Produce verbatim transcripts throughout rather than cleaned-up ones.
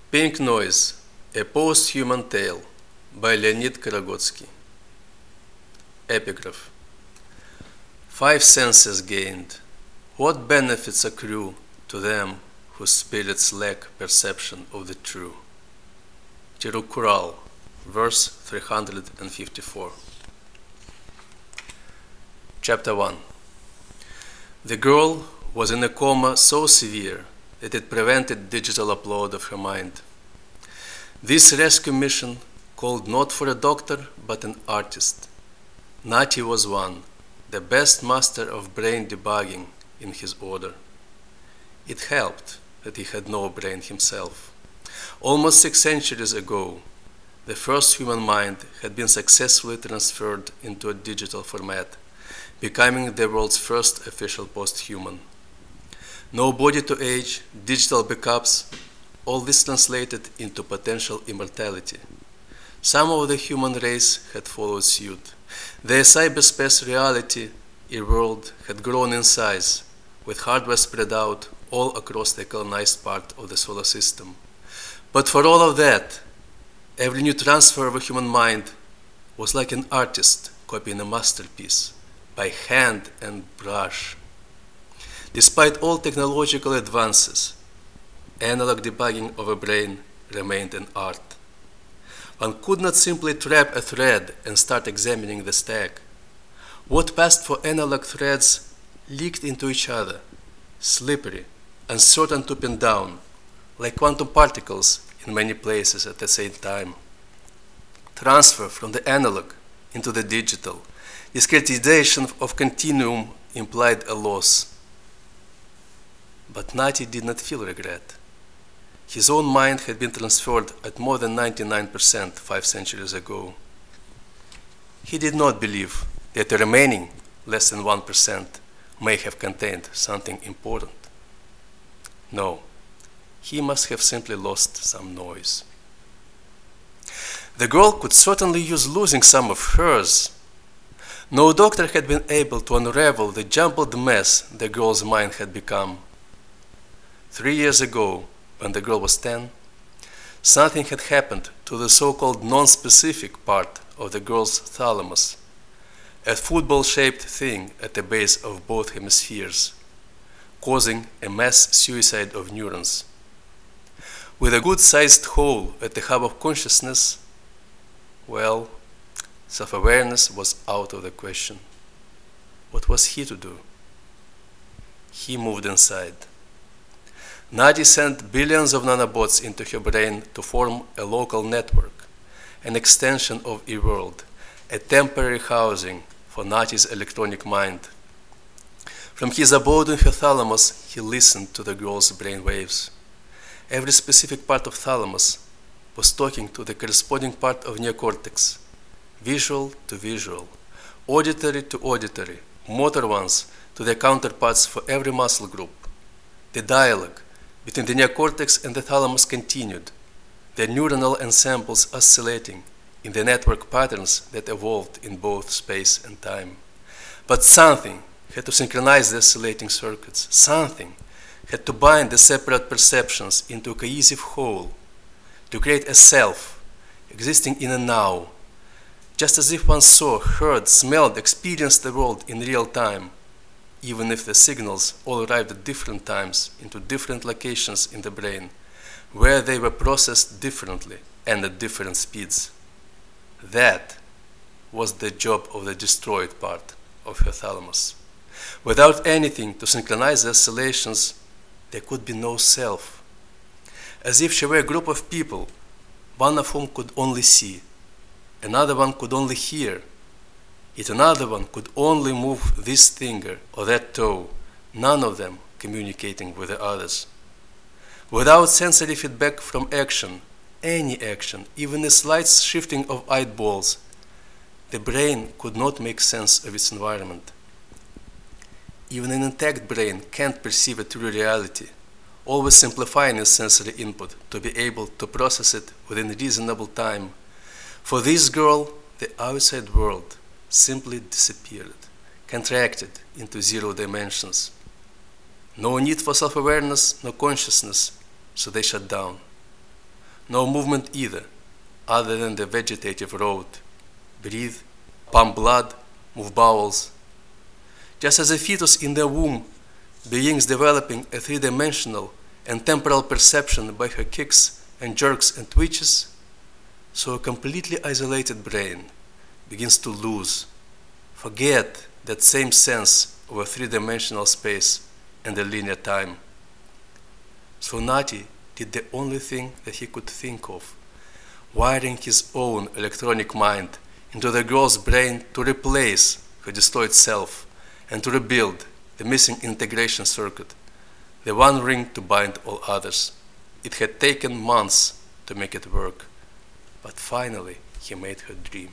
Pink Noise, A Post-Human Tale by Leonid Karagotsky. Epigraph. Five senses gained, what benefits accrue to them whose spirits lack perception of the true? Tirukkural, verse three hundred fifty-four. Chapter one. The girl was in a coma so severe that it prevented digital upload of her mind. This rescue mission called not for a doctor but an artist. Nati was one, the best master of brain debugging in his order. It helped that he had no brain himself. Almost six centuries ago, the first human mind had been successfully transferred into a digital format, becoming the world's first official post-human. No body to age, digital backups, all this translated into potential immortality. Some of the human race had followed suit. Their cyberspace reality, e-world, had grown in size, with hardware spread out all across the colonized part of the solar system. But for all of that, every new transfer of a human mind was like an artist copying a masterpiece by hand and brush. Despite all technological advances, analog debugging of a brain remained an art. One could not simply trap a thread and start examining the stack. What passed for analog threads leaked into each other, slippery, uncertain to pin down, like quantum particles in many places at the same time. Transfer from the analog into the digital, discretization of continuum implied a loss. But Nati did not feel regret. His own mind had been transferred at more than ninety-nine percent five centuries ago. He did not believe that the remaining less than one percent may have contained something important. No, he must have simply lost some noise. The girl could certainly use losing some of hers. No doctor had been able to unravel the jumbled mess the girl's mind had become. Three years ago, when the girl was ten, something had happened to the so-called non-specific part of the girl's thalamus, a football-shaped thing at the base of both hemispheres, causing a mass suicide of neurons. With a good-sized hole at the hub of consciousness, well, self-awareness was out of the question. What was he to do? He moved inside. Nati sent billions of nanobots into her brain to form a local network, an extension of e-world, a temporary housing for Nati's electronic mind. From his abode in her thalamus, he listened to the girl's brain waves. Every specific part of thalamus was talking to the corresponding part of neocortex, visual to visual, auditory to auditory, motor ones to their counterparts for every muscle group. The dialogue between the neocortex and the thalamus continued, their neuronal ensembles oscillating in the network patterns that evolved in both space and time. But something had to synchronize the oscillating circuits. Something had to bind the separate perceptions into a cohesive whole, to create a self existing in a now, just as if one saw, heard, smelled, experienced the world in real time, even if the signals all arrived at different times into different locations in the brain, where they were processed differently and at different speeds. That was the job of the destroyed part of her thalamus. Without anything to synchronize the oscillations, there could be no self. As if she were a group of people, one of whom could only see, another one could only hear, yet another one could only move this finger or that toe, none of them communicating with the others. Without sensory feedback from action, any action, even a slight shifting of eyeballs, the brain could not make sense of its environment. Even an intact brain can't perceive a true reality, always simplifying its sensory input to be able to process it within reasonable time. For this girl, the outside world simply disappeared, contracted into zero dimensions. No need for self-awareness, no consciousness, so they shut down. no movement either, other than the vegetative road. Breathe, pump blood, move bowels. Just as a fetus in the womb begins developing a three-dimensional and temporal perception by her kicks and jerks and twitches, so a completely isolated brain begins to lose, forget that same sense of a three-dimensional space and a linear time. So Natty did the only thing that he could think of, wiring his own electronic mind into the girl's brain to replace her destroyed self and to rebuild the missing integration circuit, the one ring to bind all others. It had taken months to make it work, but finally he made her dream.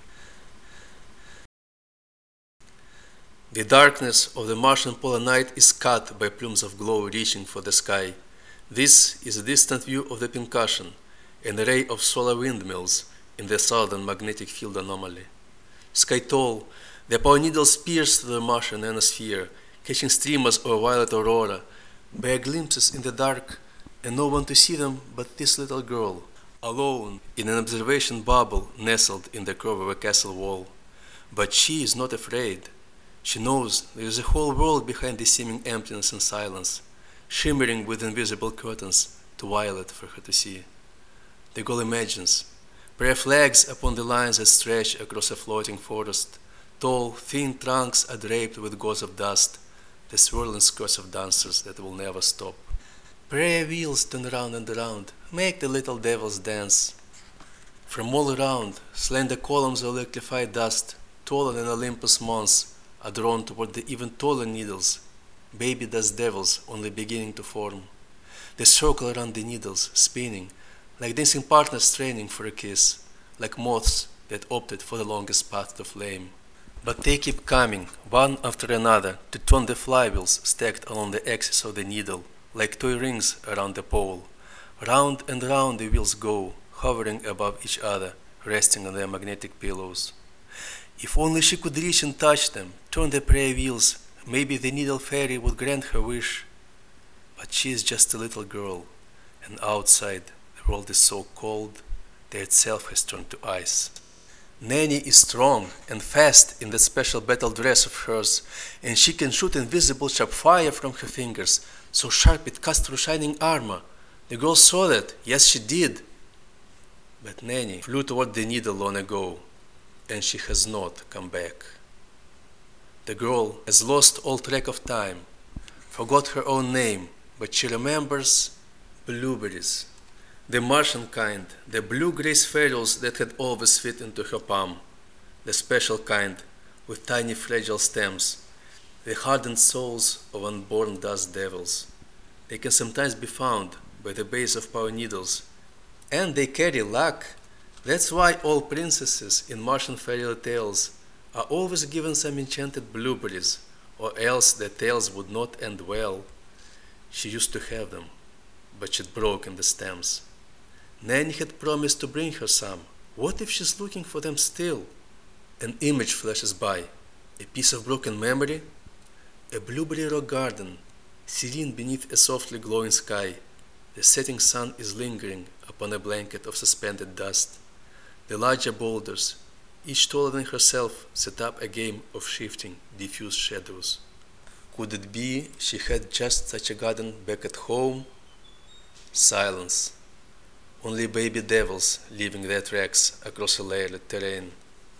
The darkness of the Martian polar night is cut by plumes of glow reaching for the sky. This is a distant view of the Pincushion, an array of solar windmills in the southern magnetic field anomaly. Sky tall, the power needles pierce through the Martian ionosphere, catching streamers of violet aurora, bare glimpses in the dark, and no one to see them but this little girl, alone in an observation bubble nestled in the curve of a castle wall. But she is not afraid. She knows there is a whole world behind this seeming emptiness and silence, shimmering with invisible curtains too violet for her to see. The girl imagines prayer flags upon the lines that stretch across a floating forest. Tall, thin trunks are draped with gauze of dust, the swirling skirts of dancers that will never stop. Prayer wheels turn round and round, make the little devils dance. From all around, slender columns of electrified dust, taller than Olympus Mons, are drawn toward the even taller needles, baby dust devils only beginning to form. They circle around the needles, spinning, like dancing partners training for a kiss, like moths that opted for the longest path to flame. But they keep coming, one after another, to turn the flywheels stacked along the axis of the needle, like toy rings around the pole. Round and round the wheels go, hovering above each other, resting on their magnetic pillows. If only she could reach and touch them, turn the prayer wheels, maybe the needle fairy would grant her wish. But she is just a little girl, and outside the world is so cold that itself has turned to ice. Nanny is strong and fast in that special battle dress of hers, and she can shoot invisible sharp fire from her fingers, so sharp it cuts through shining armor. The girl saw that, yes she did. But Nanny flew toward the needle long ago, and she has not come back. The girl has lost all track of time, forgot her own name, but she remembers blueberries. The Martian kind, the blue-gray spherules that had always fit into her palm, the special kind with tiny fragile stems, the hardened souls of unborn dust devils. They can sometimes be found by the base of power needles, and they carry luck. That's why all princesses in Martian fairy tales are always given some enchanted blueberries, or else their tales would not end well. She used to have them, but she'd broken the stems. Nanny had promised to bring her some. What if she's looking for them still? An image flashes by, a piece of broken memory, a blueberry rock garden, serene beneath a softly glowing sky. The setting sun is lingering upon a blanket of suspended dust. The larger boulders, each taller than herself, set up a game of shifting, diffuse shadows. Could it be she had just such a garden back at home? Silence. Only baby devils leaving their tracks across a layered terrain.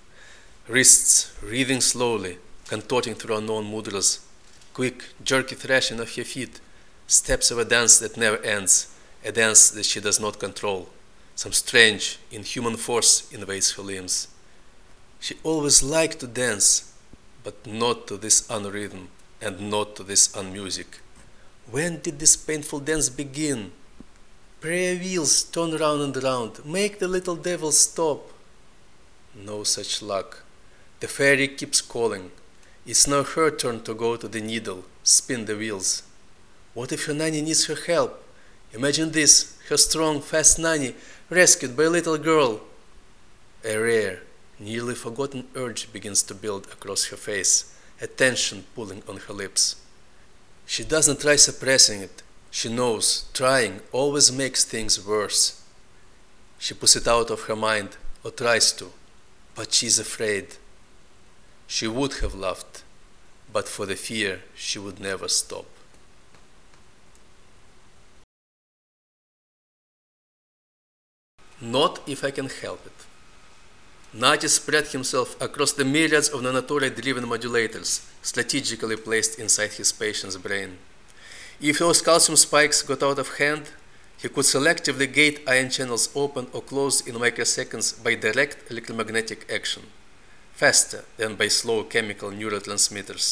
Wrists writhing slowly, contorting through unknown mudras. Quick, jerky thrashing of her feet. Steps of a dance that never ends, a dance that she does not control. Some strange, inhuman force invades her limbs. She always liked to dance, but not to this unrhythm and not to this unmusic. When did this painful dance begin? Prayer wheels turn round and round, make the little devil stop. No such luck. The fairy keeps calling. It's now her turn to go to the needle, spin the wheels. What if her nanny needs her help? Imagine this, her strong, fast nanny, rescued by a little girl. A rare, nearly forgotten urge begins to build across her face, a tension pulling on her lips. She doesn't try suppressing it. She knows trying always makes things worse. She puts it out of her mind, or tries to, but she's afraid. She would have laughed, but for the fear she would never stop. Not if I can help it. Natty spread himself across the myriads of nanotoroid-driven modulators strategically placed inside his patient's brain. If those calcium spikes got out of hand, he could selectively gate ion channels open or closed in microseconds by direct electromagnetic action, faster than by slow chemical neurotransmitters.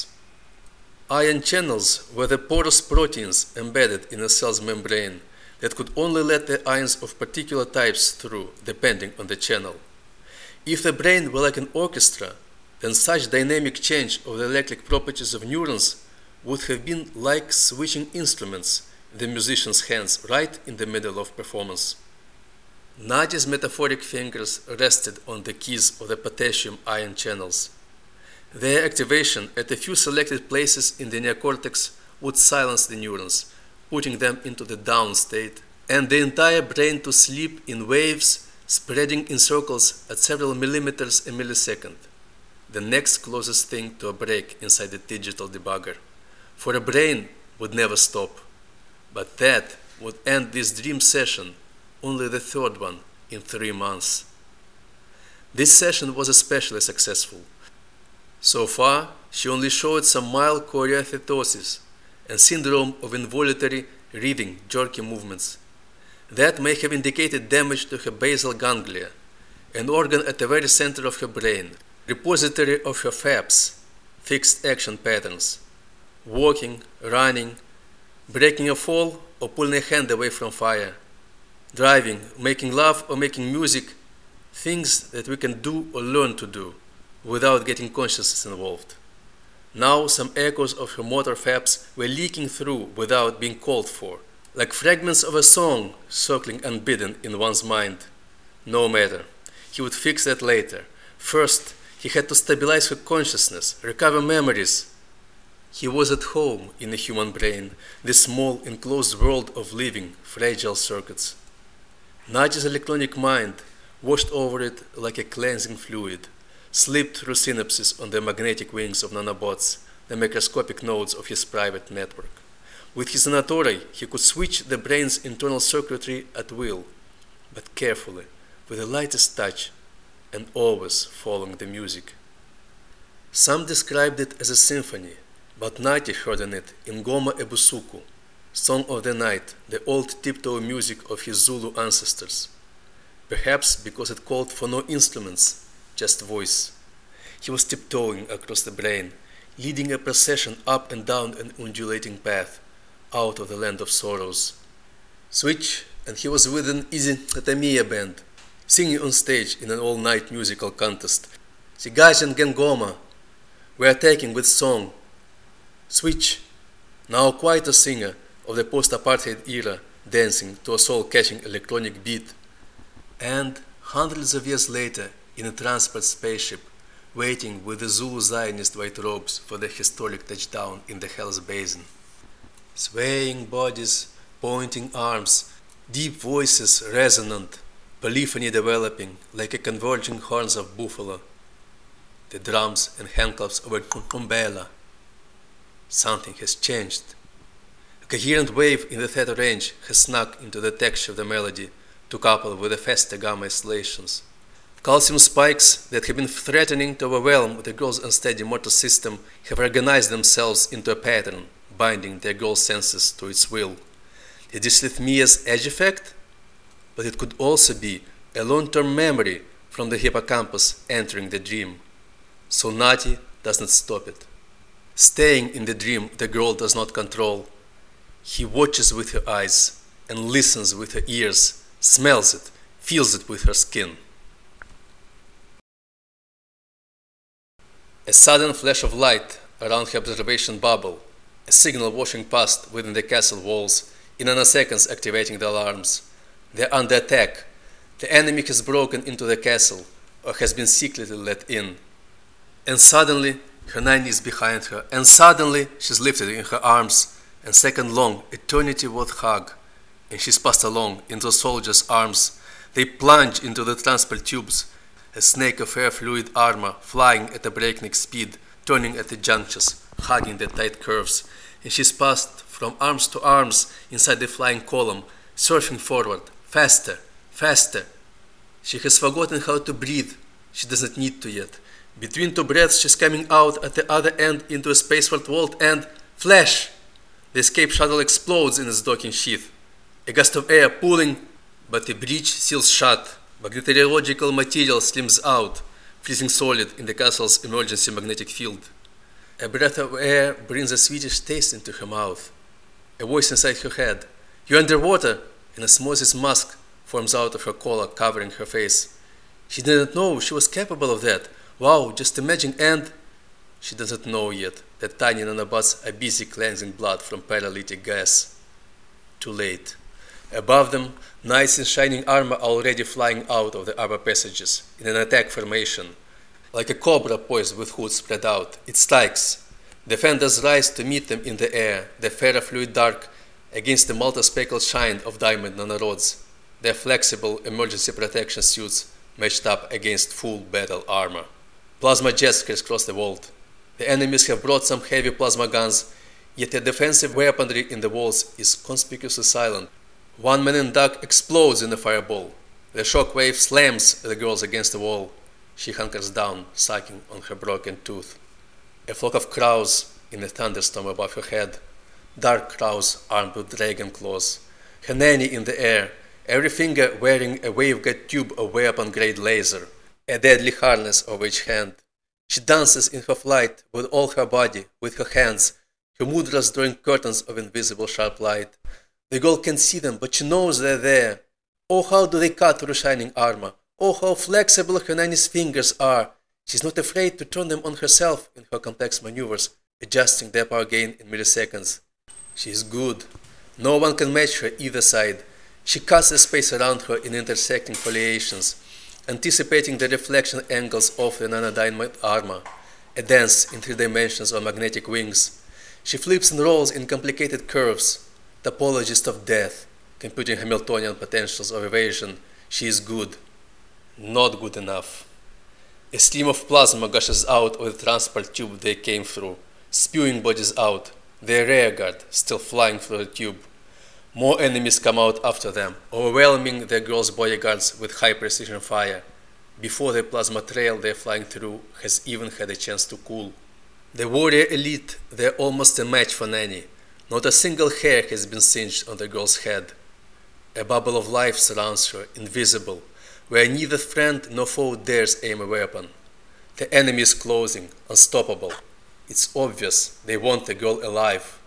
Ion channels were the porous proteins embedded in a cell's membrane that could only let the ions of particular types through, depending on the channel. If the brain were like an orchestra, then such dynamic change of the electric properties of neurons would have been like switching instruments in the musician's hands right in the middle of performance. Natty's metaphoric fingers rested on the keys of the potassium ion channels. Their activation at a few selected places in the neocortex would silence the neurons, putting them into the down state, and the entire brain to sleep in waves spreading in circles at several millimeters a millisecond, the next closest thing to a break inside the digital debugger. For a brain would never stop, but that would end this dream session, only the third one in three months. This session was especially successful. So far, she only showed some mild choreoathetosis and syndrome of involuntary writhing, jerky movements. That may have indicated damage to her basal ganglia, an organ at the very center of her brain, repository of her F A Ps, fixed action patterns, walking, running, breaking a fall or pulling a hand away from fire, driving, making love or making music, things that we can do or learn to do without getting consciousness involved. Now some echoes of her motor F A Ps were leaking through without being called for, like fragments of a song circling unbidden in one's mind. No matter, he would fix that later. First, he had to stabilize her consciousness, recover memories. He was at home in the human brain, this small enclosed world of living, fragile circuits. Natty's electronic mind washed over it like a cleansing fluid, slipped through synapses on the magnetic wings of nanobots, the microscopic nodes of his private network. With his nanotori, he could switch the brain's internal circuitry at will, but carefully, with the lightest touch, and always following the music. Some described it as a symphony, but Natty heard in it Ingoma Ebusuku, Song of the Night, the old tiptoe music of his Zulu ancestors. Perhaps because it called for no instruments, just voice. He was tiptoeing across the brain, leading a procession up and down an undulating path, out of the land of sorrows. Switch, and he was with an Easy Atamiya band, singing on stage in an all-night musical contest. Sigajan Gengoma, we are taking with song. Switch, now quite a singer of the post-apartheid era, dancing to a soul-catching electronic beat. And hundreds of years later, in a transport spaceship, waiting with the Zulu Zionist white robes for the historic touchdown in the Hell's Basin. Swaying bodies, pointing arms, deep voices resonant, polyphony developing like a converging horns of buffalo. The drums and handclaps of a kumbela. Something has changed. A coherent wave in the theta range has snuck into the texture of the melody to couple with the faster gamma oscillations. Calcium spikes that have been threatening to overwhelm the girl's unsteady motor system have organized themselves into a pattern, binding their girl's senses to its will. The dysrhythmia's edge effect? But it could also be a long-term memory from the hippocampus entering the dream. So Natty does not stop it. Staying in the dream the girl does not control. He watches with her eyes and listens with her ears, smells it, feels it with her skin. A sudden flash of light around her observation bubble, a signal washing past within the castle walls, in nanoseconds activating the alarms. They're under attack. The enemy has broken into the castle or has been secretly let in. And suddenly, her nine is behind her, and suddenly she's lifted in her arms, and second long, eternity-worth hug, and she's passed along into the soldier's arms, They plunge into the transport tubes, a snake of air fluid armor flying at a breakneck speed, turning at the junctures, hugging the tight curves, and she's passed from arms to arms inside the flying column, surfing forward, faster, faster. She has forgotten how to breathe. She doesn't need to yet. Between two breaths, she's coming out at the other end into a spaceward vault and flash! The escape shuttle explodes in its docking sheath. A gust of air pulling, but the breach seals shut. Magnetological material slims out, freezing solid in the castle's emergency magnetic field. A breath of air brings a sweetish taste into her mouth. A voice inside her head. You're underwater! An osmosis mask forms out of her collar, covering her face. She didn't know she was capable of that. Wow, just imagine, and she doesn't know yet that tiny nanobots are busy cleansing blood from paralytic gas. Too late. Above them, knights in shining armor are already flying out of the upper passages in an attack formation. Like a cobra poised with hoods spread out, it strikes. Defenders rise to meet them in the air, their ferrofluid dark against the multi-speckled shine of diamond nanorods, their flexible emergency protection suits matched up against full battle armor. Plasma jets crisscross the vault. The enemies have brought some heavy plasma guns, yet the defensive weaponry in the walls is conspicuously silent. One man in dark explodes in a fireball. The shockwave slams the girls against the wall. She hunkers down, sucking on her broken tooth. A flock of crows in a thunderstorm above her head. Dark crows armed with dragon claws. Her nanny in the air, every finger wearing a waveguide tube of weapon-grade laser, a deadly harness over each hand. She dances in her flight with all her body, with her hands, her mudras drawing curtains of invisible sharp light. The girl can see them, but she knows they're there. Oh, how do they cut through shining armor? Oh, how flexible her nanny's fingers are. She's not afraid to turn them on herself in her complex maneuvers, adjusting their power gain in milliseconds. She is good. No one can match her either side. She cuts the space around her in intersecting foliations, anticipating the reflection angles of the nanodynamite armor, a dance in three dimensions on magnetic wings. She flips and rolls in complicated curves, topologist of death, computing Hamiltonian potentials of evasion. She is good. Not good enough. A stream of plasma gushes out of the transport tube they came through, spewing bodies out, their rearguard still flying through the tube. More enemies come out after them, overwhelming their girls' bodyguards with high-precision fire, before the plasma trail they're flying through has even had a chance to cool. The warrior elite, they're almost a match for Nanny. Not a single hair has been singed on the girl's head. A bubble of life surrounds her, invisible, where neither friend nor foe dares aim a weapon. The enemy is closing, unstoppable. It's obvious they want the girl alive.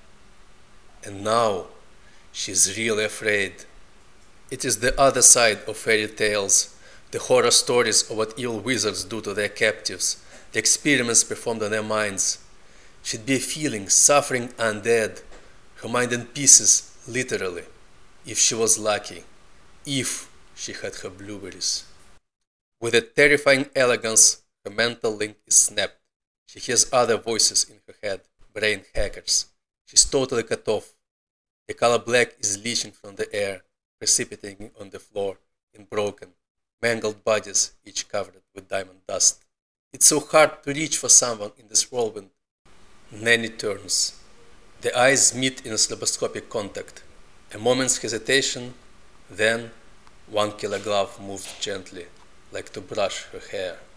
And now, she's really afraid. It is the other side of fairy tales, the horror stories of what evil wizards do to their captives, the experiments performed on their minds. She'd be feeling, suffering undead, her mind in pieces, literally, if she was lucky, if she had her blueberries. With a terrifying elegance, her mental link is snapped. She hears other voices in her head, brain hackers. She's totally cut off. The color black is leaching from the air, precipitating on the floor in broken, mangled bodies, each covered with diamond dust. It's so hard to reach for someone in this whirlwind. Nanny turns. The eyes meet in a stroboscopic contact. A moment's hesitation, then one killer glove moves gently, like to brush her hair.